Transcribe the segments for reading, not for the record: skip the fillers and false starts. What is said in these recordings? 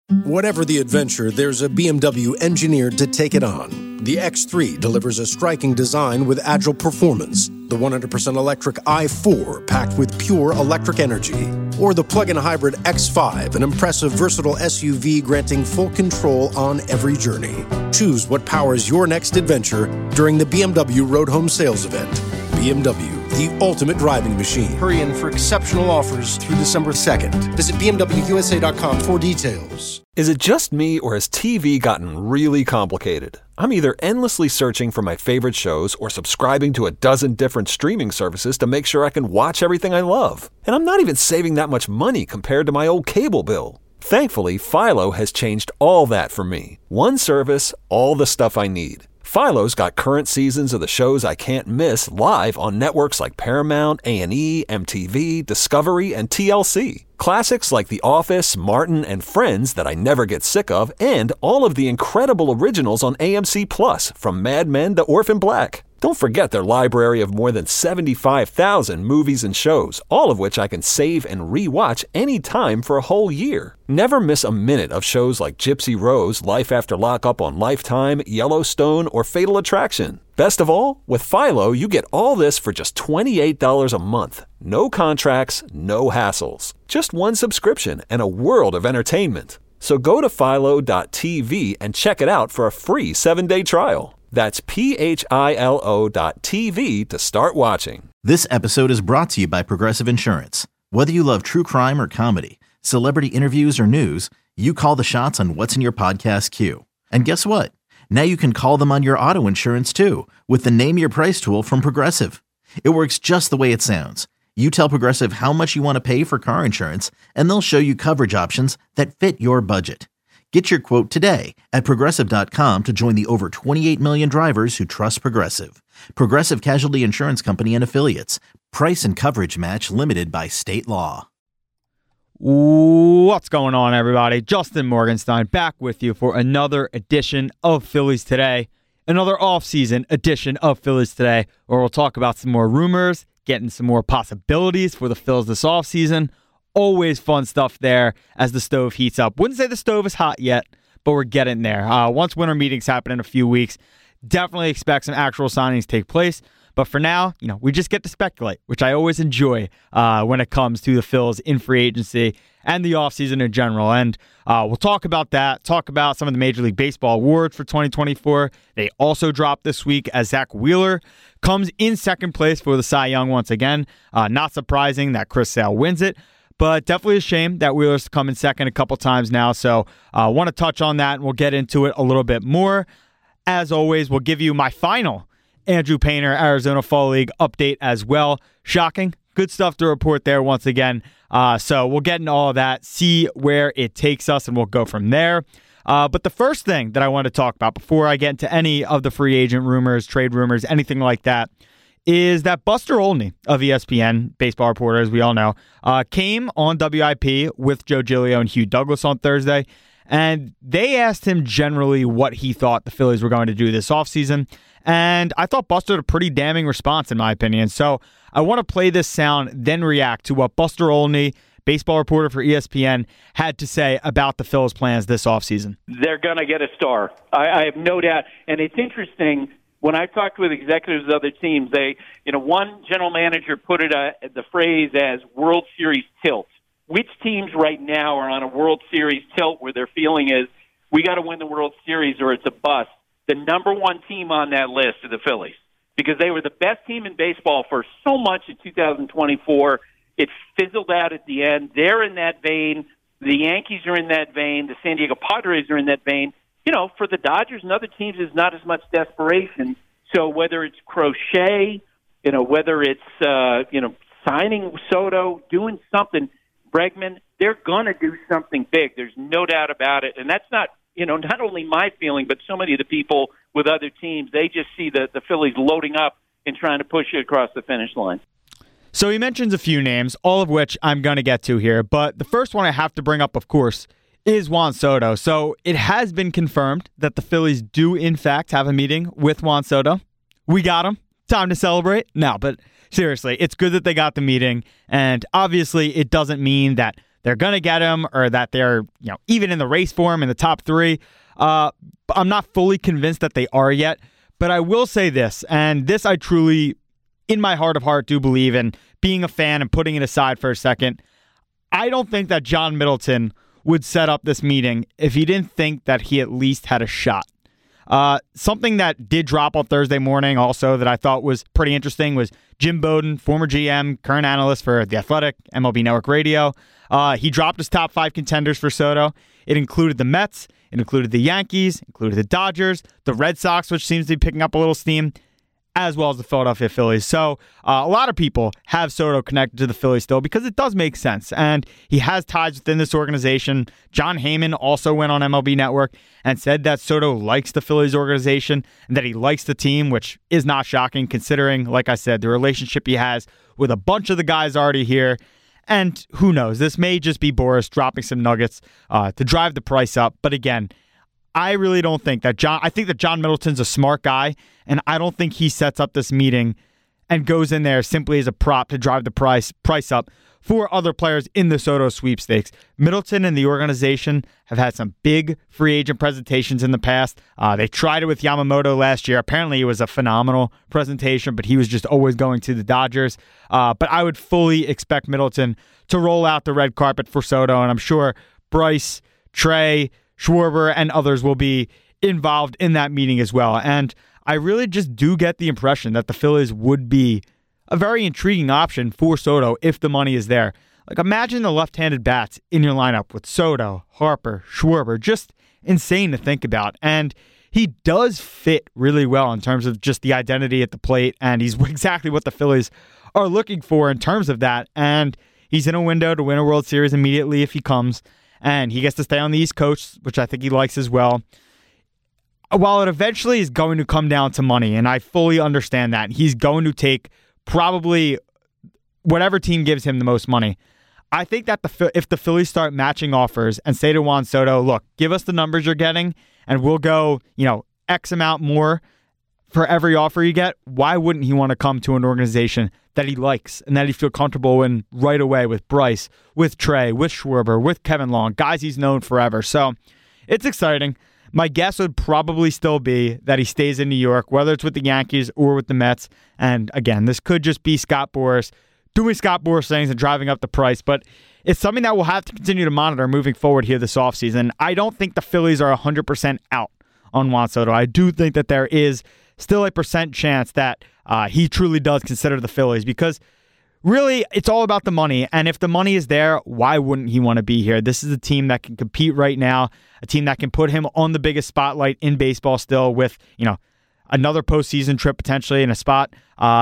Whatever the adventure, there's a BMW engineered to take it on. The X3 delivers a striking design with agile performance. The 100% electric i4 packed with pure electric energy. Or the plug-in hybrid X5, an impressive versatile SUV granting full control on every journey. Choose what powers your next adventure during the BMW Road Home Sales Event. BMW, the ultimate driving machine. Hurry in for exceptional offers through December 2nd. Visit BMWUSA.com for details. Is it just me, or has TV gotten really complicated? I'm either endlessly searching for my favorite shows or subscribing to a dozen different streaming services to make sure I can watch everything I love. And I'm not even saving that much money compared to my old cable bill. Thankfully, Philo has changed all that for me. One service, all the stuff I need. Philo's got current seasons of the shows I can't miss live on networks like Paramount, A&E, MTV, Discovery, and TLC. Classics like The Office, Martin, and Friends that I never get sick of, and all of the incredible originals on AMC+, from Mad Men to Orphan Black. Don't forget their library of more than 75,000 movies and shows, all of which I can save and re-watch anytime for a whole year. Never miss a minute of shows like Gypsy Rose, Life After Lockup on Lifetime, Yellowstone, or Fatal Attraction. Best of all, with Philo, you get all this for just $28 a month. No contracts, no hassles. Just one subscription and a world of entertainment. So go to philo.tv and check it out for a free 7-day trial. That's philo.tv to start watching. This episode is brought to you by Progressive Insurance. Whether you love true crime or comedy, celebrity interviews or news, you call the shots on what's in your podcast queue. And guess what? Now you can call them on your auto insurance too with the Name Your Price tool from Progressive. It works just the way it sounds. You tell Progressive how much you want to pay for car insurance, and they'll show you coverage options that fit your budget. Get your quote today at Progressive.com to join the over 28 million drivers who trust Progressive. Progressive Casualty Insurance Company and Affiliates. Price and coverage match limited by state law. What's going on, everybody? Justin Morgenstein back with you for another edition of Phillies Today. Another off-season edition of Phillies Today, where we'll talk about some more rumors, getting some more possibilities for the Phils this offseason. Always fun stuff there as the stove heats up. Wouldn't say the stove is hot yet, but we're getting there. Once winter meetings happen in a few weeks, definitely expect some actual signings to take place. But for now, we just get to speculate, which I always enjoy when it comes to the Phils in free agency and the offseason in general. And we'll talk about that, talk about some of the Major League Baseball awards for 2024. They also dropped this week as Zach Wheeler comes in second place for the Cy Young once again. Not surprising that Chris Sale wins it. But definitely a shame that Wheeler's come in second a couple times now. So I want to touch on that, and we'll get into it a little bit more. As always, we'll give you my final Andrew Painter Arizona Fall League update as well. Shocking. Good stuff to report there once again. So we'll get into all of that, see where it takes us, and we'll go from there. But the first thing that I want to talk about before I get into any of the free agent rumors, trade rumors, anything like that, is that Buster Olney of ESPN, baseball reporter, as we all know, came on WIP with Joe Giglio and Hugh Douglas on Thursday, and they asked him generally what he thought the Phillies were going to do this offseason, and I thought Buster had a pretty damning response, in my opinion. So I want to play this sound, then react to what Buster Olney, baseball reporter for ESPN, had to say about the Phillies' plans this offseason. They're going to get a star. I have no doubt, and it's interesting. When I talked with executives of other teams, one general manager put it the phrase as World Series tilt. Which teams right now are on a World Series tilt where their feeling is we got to win the World Series or it's a bust? The number one team on that list are the Phillies because they were the best team in baseball for so much in 2024. It fizzled out at the end. They're in that vein. The Yankees are in that vein. The San Diego Padres are in that vein. For the Dodgers and other teams, there's not as much desperation. So whether it's Crochet, whether it's, signing Soto, doing something, Bregman, they're going to do something big. There's no doubt about it. And that's not, not only my feeling, but so many of the people with other teams, they just see the Phillies loading up and trying to push it across the finish line. So he mentions a few names, all of which I'm going to get to here. But the first one I have to bring up, of course, is Juan Soto. So it has been confirmed that the Phillies do, in fact, have a meeting with Juan Soto. We got him. Time to celebrate. No, but seriously, it's good that they got the meeting. And obviously, it doesn't mean that they're going to get him or that they're even in the race for him in the top 3. I'm not fully convinced that they are yet, but I will say this, and this I truly, in my heart of heart, do believe in. Being a fan and putting it aside for a second, I don't think that John Middleton would set up this meeting if he didn't think that he at least had a shot. Something that did drop on Thursday morning also that I thought was pretty interesting was Jim Bowden, former GM, current analyst for The Athletic, MLB Network Radio. He dropped his top 5 contenders for Soto. It included the Mets, it included the Yankees, included the Dodgers, the Red Sox, which seems to be picking up a little steam, as well as the Philadelphia Phillies. So a lot of people have Soto connected to the Phillies still because it does make sense. And he has ties within this organization. John Heyman also went on MLB Network and said that Soto likes the Phillies organization and that he likes the team, which is not shocking considering, like I said, the relationship he has with a bunch of the guys already here. And who knows, this may just be Boras dropping some nuggets to drive the price up. But again, I really don't think that I think that John Middleton's a smart guy, and I don't think he sets up this meeting and goes in there simply as a prop to drive the price up for other players in the Soto sweepstakes. Middleton and the organization have had some big free agent presentations in the past. They tried it with Yamamoto last year. Apparently it was a phenomenal presentation, but he was just always going to the Dodgers. But I would fully expect Middleton to roll out the red carpet for Soto, and I'm sure Bryce, Trey, Schwarber, and others will be involved in that meeting as well. And I really just do get the impression that the Phillies would be a very intriguing option for Soto if the money is there. Like, imagine the left-handed bats in your lineup with Soto, Harper, Schwarber. Just insane to think about. And he does fit really well in terms of just the identity at the plate, and he's exactly what the Phillies are looking for in terms of that. And he's in a window to win a World Series immediately if he comes. And he gets to stay on the East Coast, which I think he likes as well. While it eventually is going to come down to money, and I fully understand that, he's going to take probably whatever team gives him the most money. I think that if the Phillies start matching offers and say to Juan Soto, look, give us the numbers you're getting, and we'll go, X amount more for every offer you get, why wouldn't he want to come to an organization that he likes and that he feel comfortable in right away with Bryce, with Trey, with Schwarber, with Kevin Long, guys he's known forever. So it's exciting. My guess would probably still be that he stays in New York, whether it's with the Yankees or with the Mets. And again, this could just be Scott Boras doing Scott Boras things and driving up the price, but it's something that we'll have to continue to monitor moving forward here this offseason. I don't think the Phillies are 100% out on Juan Soto. I do think that there is still a % chance that he truly does consider the Phillies, because really it's all about the money. And if the money is there, why wouldn't he want to be here? This is a team that can compete right now, a team that can put him on the biggest spotlight in baseball still with, another postseason trip potentially in a spot,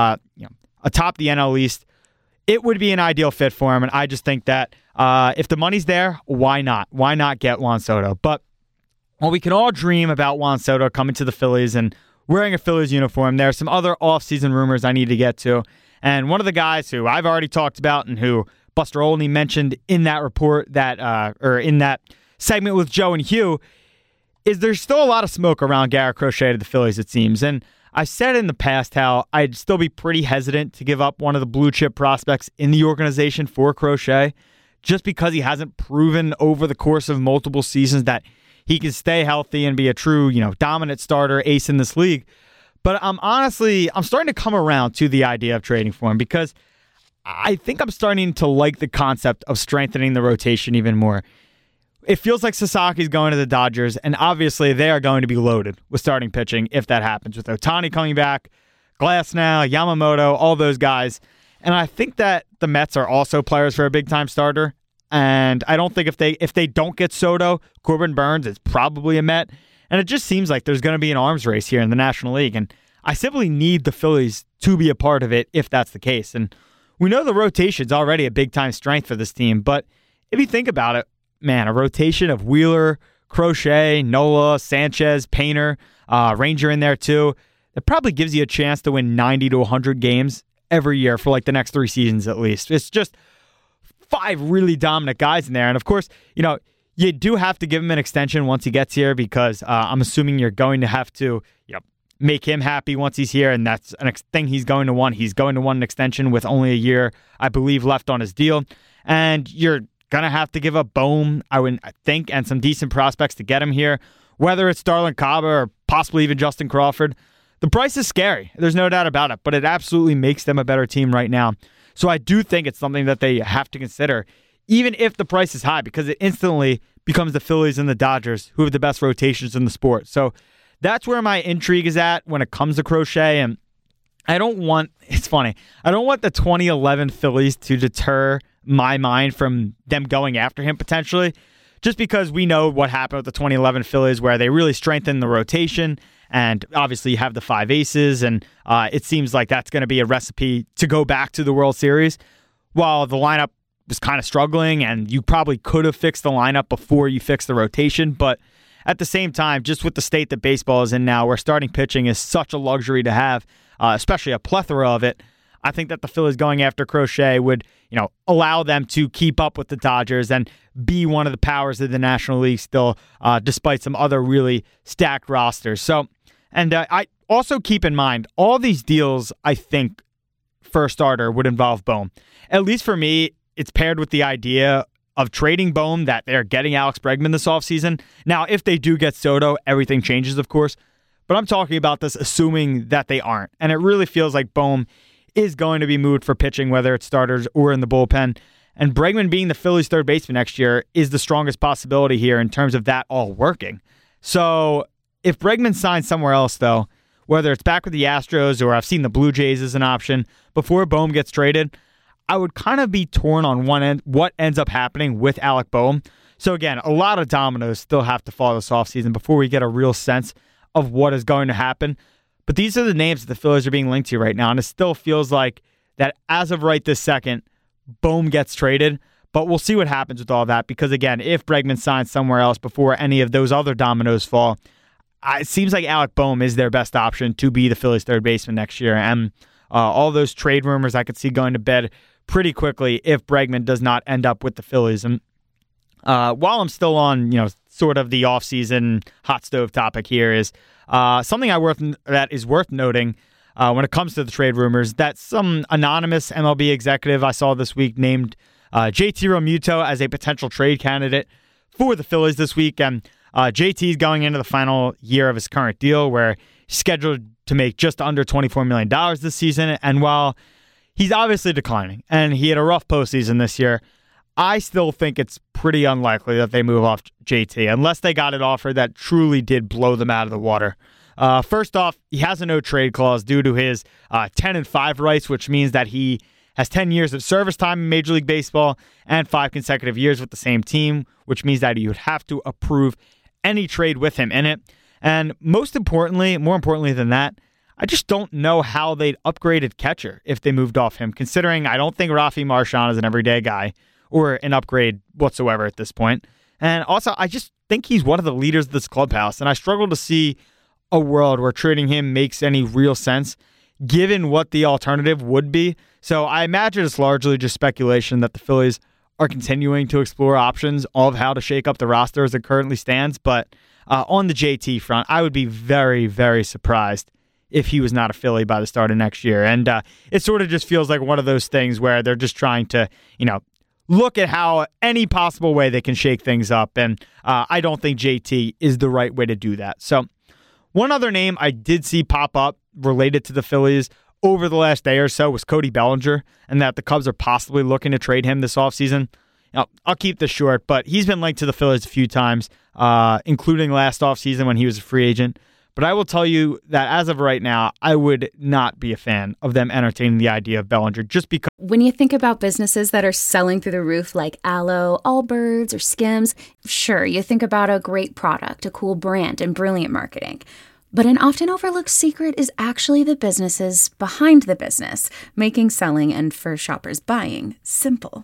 atop the NL East. It would be an ideal fit for him. And I just think that if the money's there, why not? Why not get Juan Soto? But while we can all dream about Juan Soto coming to the Phillies and wearing a Phillies uniform, there are some other offseason rumors I need to get to. And one of the guys who I've already talked about and who Buster Olney mentioned in that report or in that segment with Joe and Hugh is there's still a lot of smoke around Garrett Crochet to the Phillies, it seems. And I said in the past how I'd still be pretty hesitant to give up one of the blue chip prospects in the organization for Crochet, just because he hasn't proven over the course of multiple seasons that he can stay healthy and be a true, dominant starter, ace in this league. But I'm starting to come around to the idea of trading for him, because I think I'm starting to like the concept of strengthening the rotation even more. It feels like Sasaki's going to the Dodgers, and obviously they are going to be loaded with starting pitching if that happens, with Ohtani coming back, Glasnow, Yamamoto, all those guys. And I think that the Mets are also players for a big-time starter. And I don't think if they don't get Soto, Corbin Burnes is probably a Met. And it just seems like there's going to be an arms race here in the National League. And I simply need the Phillies to be a part of it if that's the case. And we know the rotation's already a big-time strength for this team. But if you think about it, man, a rotation of Wheeler, Crochet, Nola, Sanchez, Painter, Ranger in there too, it probably gives you a chance to win 90 to 100 games every year for like the next 3 seasons at least. It's just 5 really dominant guys in there. And of course, you do have to give him an extension once he gets here, because I'm assuming you're going to have to make him happy once he's here, and that's a thing he's going to want. He's going to want an extension with only a year, I believe, left on his deal. And you're going to have to give up Bohm, I think, and some decent prospects to get him here, whether it's Starlin Caba or possibly even Justin Crawford. The price is scary. There's no doubt about it, but it absolutely makes them a better team right now. So I do think it's something that they have to consider, even if the price is high, because it instantly becomes the Phillies and the Dodgers who have the best rotations in the sport. So that's where my intrigue is at when it comes to Crochet. And it's funny, I don't want the 2011 Phillies to deter my mind from them going after him potentially, just because we know what happened with the 2011 Phillies where they really strengthened the rotation. And obviously you have the 5 aces, and it seems like that's going to be a recipe to go back to the World Series. While the lineup was kind of struggling, and you probably could have fixed the lineup before you fixed the rotation. But at the same time, just with the state that baseball is in now, where starting pitching is such a luxury to have, especially a plethora of it, I think that the Phillies going after Crochet would, allow them to keep up with the Dodgers and be one of the powers of the National League still, despite some other really stacked rosters. So, and I also keep in mind, all these deals, I think, for a starter, would involve Bohm. At least for me, it's paired with the idea of trading Bohm, that they're getting Alex Bregman this offseason. Now, if they do get Soto, everything changes, of course. But I'm talking about this assuming that they aren't. And it really feels like Bohm is going to be moved for pitching, whether it's starters or in the bullpen. And Bregman being the Phillies' third baseman next year is the strongest possibility here in terms of that all working. So if Bregman signs somewhere else, though, whether it's back with the Astros or I've seen the Blue Jays as an option, before Bohm gets traded, I would kind of be torn on one end what ends up happening with Alec Bohm. So again, a lot of dominoes still have to fall this offseason before we get a real sense of what is going to happen. But these are the names that the Phillies are being linked to right now, and it still feels like that as of right this second, Bohm gets traded. But we'll see what happens with all that, because again, if Bregman signs somewhere else before any of those other dominoes fall, it seems like Alec Bohm is their best option to be the Phillies' third baseman next year. And all those trade rumors I could see going to bed pretty quickly if Bregman does not end up with the Phillies. And while I'm still on, sort of the offseason hot stove topic here, is something that is worth noting when it comes to the trade rumors, that some anonymous MLB executive I saw this week named JT Realmuto as a potential trade candidate for the Phillies this week. And JT is going into the final year of his current deal, where he's scheduled to make just under $24 million this season. And while he's obviously declining, and he had a rough postseason this year, I still think it's pretty unlikely that they move off JT unless they got an offer that truly did blow them out of the water. First off, he has a no-trade clause due to his 10-5 rights, which means that he has 10 years of service time in Major League Baseball and 5 consecutive years with the same team, which means that you would have to approve any trade with him in it. And more importantly than that, I just don't know how they'd upgraded catcher if they moved off him, considering I don't think Rafi Marchand is an everyday guy or an upgrade whatsoever at this point. And also, I just think he's one of the leaders of this clubhouse, and I struggle to see a world where trading him makes any real sense, given what the alternative would be. So I imagine it's largely just speculation that the Phillies are continuing to explore options of how to shake up the roster as it currently stands. But on the JT front, I would be very, very surprised if he was not a Philly by the start of next year. And it sort of just feels like one of those things where they're just trying to, look at how any possible way they can shake things up. And I don't think JT is the right way to do that. So one other name I did see pop up related to the Phillies over the last day or so was Cody Bellinger, and that the Cubs are possibly looking to trade him this offseason. I'll keep this short, but he's been linked to the Phillies a few times, including last offseason when he was a free agent. But I will tell you that as of right now, I would not be a fan of them entertaining the idea of Bellinger, just because. When you think about businesses that are selling through the roof like Aloe, Allbirds, or Skims, sure, you think about a great product, a cool brand, and brilliant marketing. But an often overlooked secret is actually the businesses behind the business, making selling and for shoppers buying simple.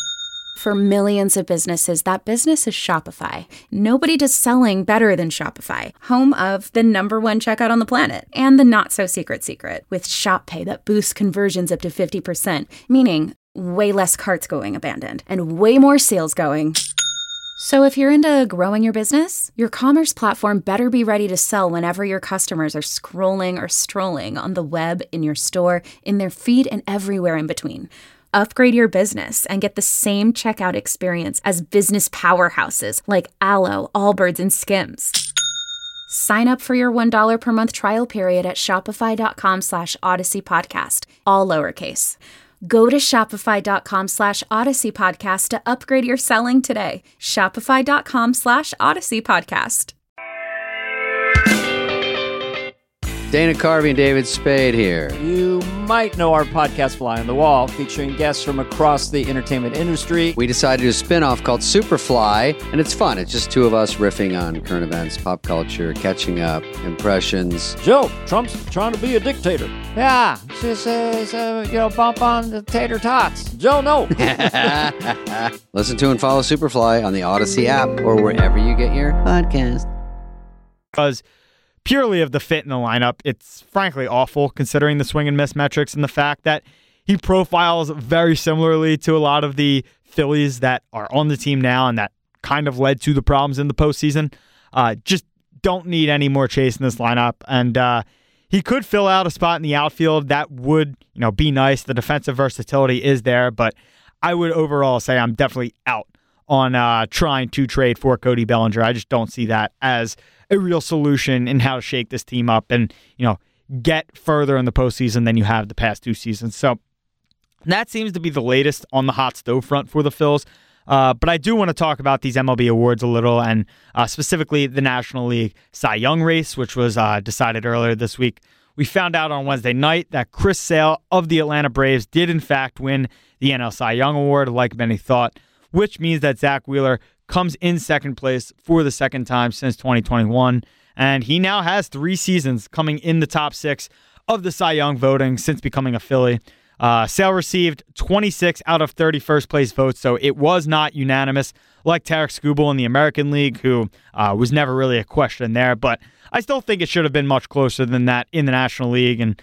For millions of businesses, that business is Shopify. Nobody does selling better than Shopify, home of the #1 checkout on the planet and the not-so-secret secret with Shop Pay that boosts conversions up to 50%, meaning way less carts going abandoned and way more sales going. So if you're into growing your business, your commerce platform better be ready to sell whenever your customers are scrolling or strolling on the web, in your store, in their feed, and everywhere in between. Upgrade your business and get the same checkout experience as business powerhouses like Alo, Allbirds, and Skims. Sign up for your $1 per month trial period at shopify.com/Odyssey Podcast, all lowercase. Go to shopify.com/Odyssey Podcast to upgrade your selling today. Shopify.com/Odyssey Podcast. Dana Carvey and David Spade here. You might know our podcast Fly on the Wall, featuring guests from across the entertainment industry. We decided to do a spin-off called Superfly, and it's fun. It's just two of us riffing on current events, pop culture, catching up, impressions. Joe, Trump's trying to be a dictator. Yeah, just bump on the tater tots. Joe, no. Listen to and follow Superfly on the Odyssey app or wherever you get your podcast. Because purely of the fit in the lineup, it's frankly awful considering the swing and miss metrics and the fact that he profiles very similarly to a lot of the Phillies that are on the team now and that kind of led to the problems in the postseason. Just don't need any more chase in this lineup. And he could fill out a spot in the outfield. That would, be nice. The defensive versatility is there, but I would overall say I'm definitely out on trying to trade for Cody Bellinger. I just don't see that as a real solution in how to shake this team up and, get further in the postseason than you have the past two seasons. So that seems to be the latest on the hot stove front for the Phils. But I do want to talk about these MLB awards a little, and specifically the National League Cy Young race, which was decided earlier this week. We found out on Wednesday night that Chris Sale of the Atlanta Braves did in fact win the NL Cy Young Award, like many thought, which means that Zach Wheeler comes in second place for the second time since 2021, and he now has 3 seasons coming in the top 6 of the Cy Young voting since becoming a Philly. Sale received 26 out of 30 first-place votes, so it was not unanimous, like Tarik Skubal in the American League, who was never really a question there, but I still think it should have been much closer than that in the National League, and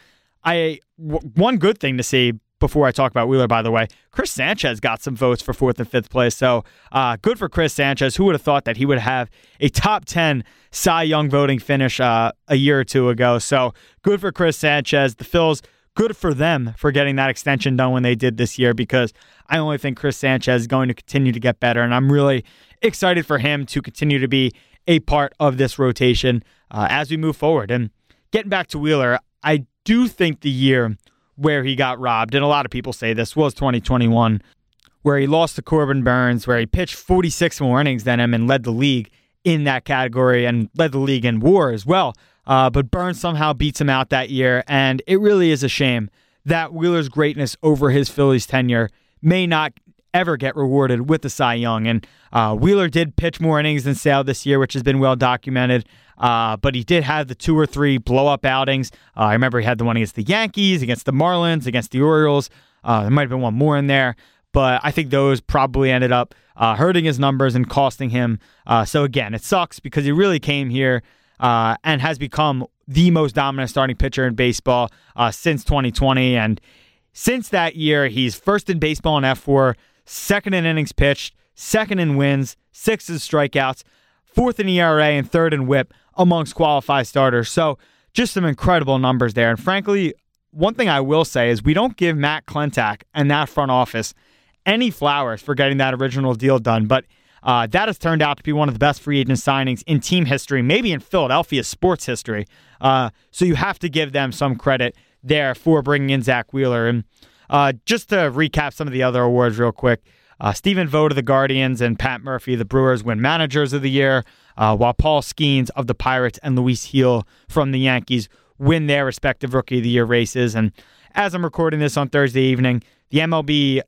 one good thing to see before I talk about Wheeler, by the way, Chris Sanchez got some votes for 4th and 5th place. So good for Chris Sanchez. Who would have thought that he would have a top 10 Cy Young voting finish a year or two ago? So good for Chris Sanchez. The Phils, good for them for getting that extension done when they did this year, because I only think Chris Sanchez is going to continue to get better. And I'm really excited for him to continue to be a part of this rotation as we move forward. And getting back to Wheeler, I do think the year where he got robbed, and a lot of people say this, was 2021, where he lost to Corbin Burns, where he pitched 46 more innings than him and led the league in that category and led the league in WAR as well. But Burns somehow beats him out that year, and it really is a shame that Wheeler's greatness over his Phillies tenure may not ever get rewarded with the Cy Young. And Wheeler did pitch more innings than Sale this year, which has been well documented. But he did have the 2 or 3 blow-up outings. I remember he had the one against the Yankees, against the Marlins, against the Orioles. There might have been one more in there. But I think those probably ended up hurting his numbers and costing him. So again, it sucks because he really came here and has become the most dominant starting pitcher in baseball since 2020. And since that year, he's first in baseball in F4, second in innings pitched, second in wins, 6th in strikeouts, 4th in ERA, and 3rd in WHIP amongst qualified starters. So just some incredible numbers there. And frankly, one thing I will say is we don't give Matt Klentak and that front office any flowers for getting that original deal done. But that has turned out to be one of the best free agent signings in team history, maybe in Philadelphia sports history. So you have to give them some credit there for bringing in Zach Wheeler. And just to recap some of the other awards real quick, Stephen Vogt of the Guardians and Pat Murphy of the Brewers win Managers of the Year, while Paul Skeens of the Pirates and Luis Gil from the Yankees win their respective Rookie of the Year races. And as I'm recording this on Thursday evening, the MLB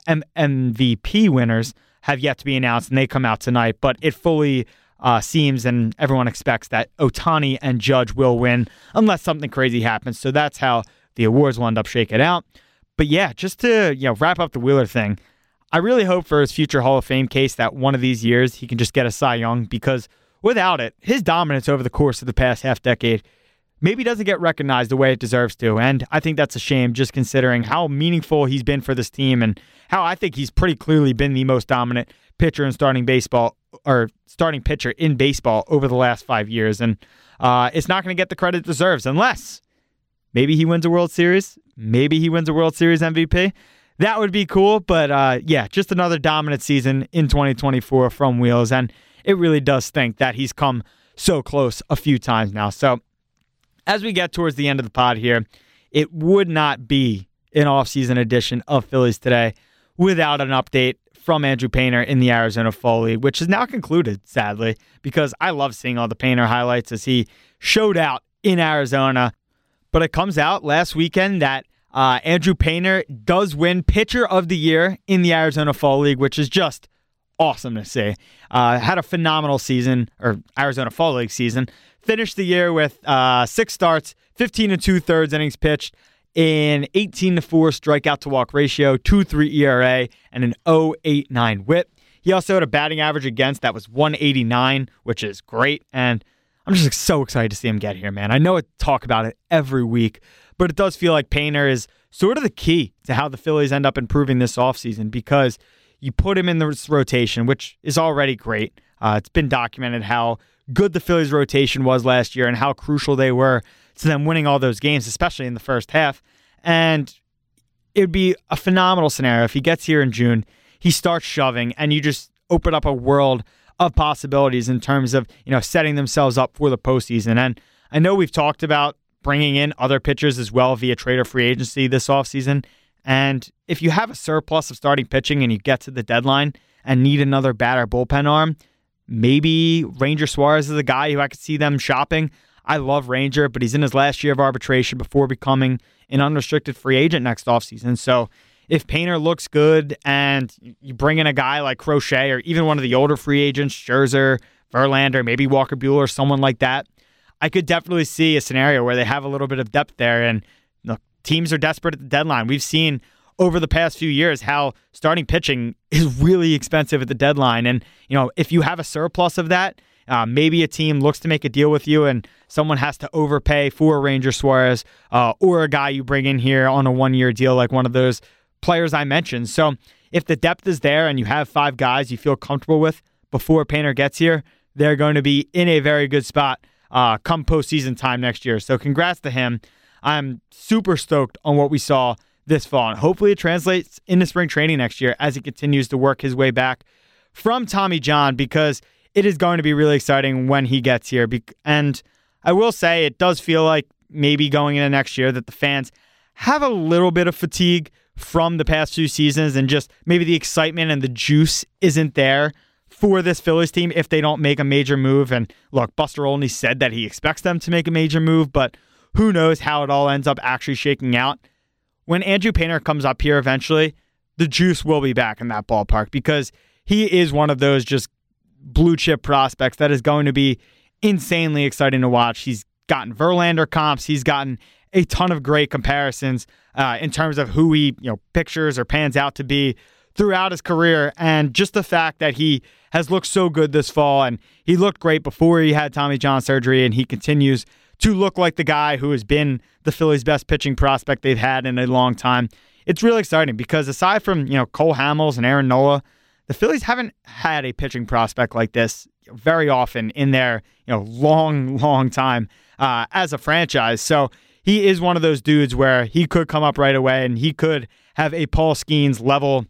MVP winners have yet to be announced, and they come out tonight. But it fully seems, and everyone expects, that Ohtani and Judge will win unless something crazy happens. So that's how the awards will end up shaking out. But yeah, just to wrap up the Wheeler thing, I really hope for his future Hall of Fame case that one of these years he can just get a Cy Young, because without it, his dominance over the course of the past half decade maybe doesn't get recognized the way it deserves to. And I think that's a shame, just considering how meaningful he's been for this team and how I think he's pretty clearly been the most dominant pitcher in starting pitcher in baseball over the last 5 years. And it's not going to get the credit it deserves unless maybe he wins a World Series. Maybe he wins a World Series MVP. that would be cool. But yeah, just another dominant season in 2024 from Wheels. And it really does stink that he's come so close a few times now. So as we get towards the end of the pod here, it would not be an offseason edition of Phillies Today without an update from Andrew Painter in the Arizona Fall League, which is now concluded, sadly, because I love seeing all the Painter highlights as he showed out in Arizona. But it comes out last weekend that Andrew Painter does win Pitcher of the Year in the Arizona Fall League, which is just awesome to see. Had a phenomenal season, or Arizona Fall League season. Finished the year with 6 starts, 15 2/3 innings pitched, an 18-4 strikeout to walk ratio, 2.3 ERA, and an 0.89 WHIP. He also had a batting average against that was 189, which is great. And I'm just so excited to see him get here, man. I know I talk about it every week, but it does feel like Painter is sort of the key to how the Phillies end up improving this offseason, because you put him in this rotation, which is already great. It's been documented how good the Phillies rotation was last year and how crucial they were to them winning all those games, especially in the first half. And it would be a phenomenal scenario if he gets here in June, he starts shoving, and you just open up a world of possibilities in terms of, setting themselves up for the postseason. And I know we've talked about bringing in other pitchers as well via trade or free agency this offseason. And if you have a surplus of starting pitching and you get to the deadline and need another batter bullpen arm, maybe Ranger Suarez is the guy who I could see them shopping. I love Ranger, but he's in his last year of arbitration before becoming an unrestricted free agent next offseason. So if Painter looks good and you bring in a guy like Crochet or even one of the older free agents, Scherzer, Verlander, maybe Walker Buehler, someone like that, I could definitely see a scenario where they have a little bit of depth there. And look, teams are desperate at the deadline. We've seen over the past few years how starting pitching is really expensive at the deadline. And, if you have a surplus of that, maybe a team looks to make a deal with you and someone has to overpay for Ranger Suarez or a guy you bring in here on a 1-year deal like one of those players I mentioned. So if the depth is there and you have 5 guys you feel comfortable with before Painter gets here, they're going to be in a very good spot come postseason time next year. So congrats to him. I'm super stoked on what we saw this fall, and hopefully it translates into spring training next year as he continues to work his way back from Tommy John, because it is going to be really exciting when he gets here. And I will say it does feel like maybe going into next year that the fans have a little bit of fatigue from the past few seasons, and just maybe the excitement and the juice isn't there for this Phillies team if they don't make a major move. And look, Buster Olney said that he expects them to make a major move, but who knows how it all ends up actually shaking out. When Andrew Painter comes up here eventually, the juice will be back in that ballpark, because he is one of those just blue chip prospects that is going to be insanely exciting to watch. He's gotten Verlander comps. He's gotten a ton of great comparisons in terms of who he pictures or pans out to be throughout his career. And just the fact that he has looked so good this fall, and he looked great before he had Tommy John surgery, and he continues to look like the guy who has been the Phillies' best pitching prospect they've had in a long time. It's really exciting because aside from, Cole Hamels and Aaron Nola, the Phillies haven't had a pitching prospect like this very often in their, long time as a franchise. So he is one of those dudes where he could come up right away and he could have a Paul Skeens level,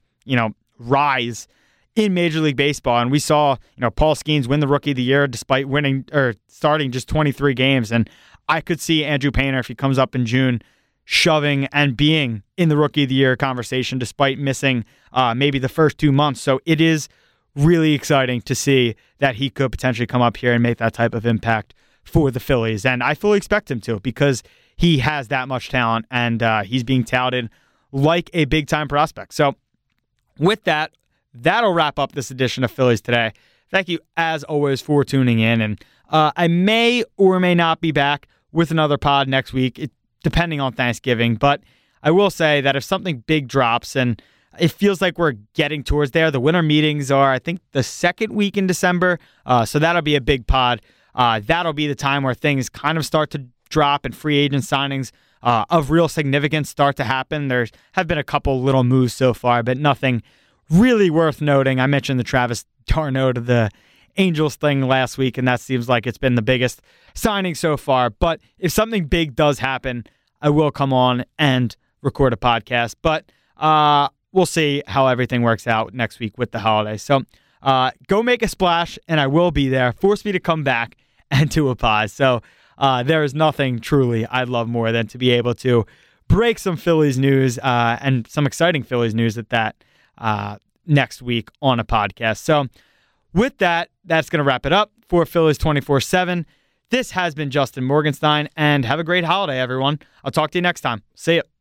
rise in Major League Baseball. And we saw, Paul Skeens win the Rookie of the Year despite starting just 23 games. And I could see Andrew Painter, if he comes up in June, shoving and being in the Rookie of the Year conversation despite missing maybe the first 2 months. So it is really exciting to see that he could potentially come up here and make that type of impact for the Phillies. And I fully expect him to, because he has that much talent and he's being touted like a big-time prospect. So with that, that'll wrap up this edition of Phillies Today. Thank you, as always, for tuning in. And I may or may not be back with another pod next week, depending on Thanksgiving. But I will say that if something big drops, and it feels like we're getting towards there, the winter meetings are, I think, the second week in December. So that'll be a big pod. That'll be the time where things kind of start to drop and free agent signings of real significance start to happen. There have been a couple little moves so far, but nothing really worth noting. I mentioned the Travis d'Arnaud to the Angels thing last week, and that seems like it's been the biggest signing so far. But if something big does happen, I will come on and record a podcast. But we'll see how everything works out next week with the holidays. So go make a splash, and I will be there. Force me to come back and do a pod. So there is nothing truly I'd love more than to be able to break some Phillies news and some exciting Phillies news at that next week on a podcast. So with that, that's going to wrap it up for Phillies 24/7. This has been Justin Morgenstein, and have a great holiday, everyone. I'll talk to you next time. See ya.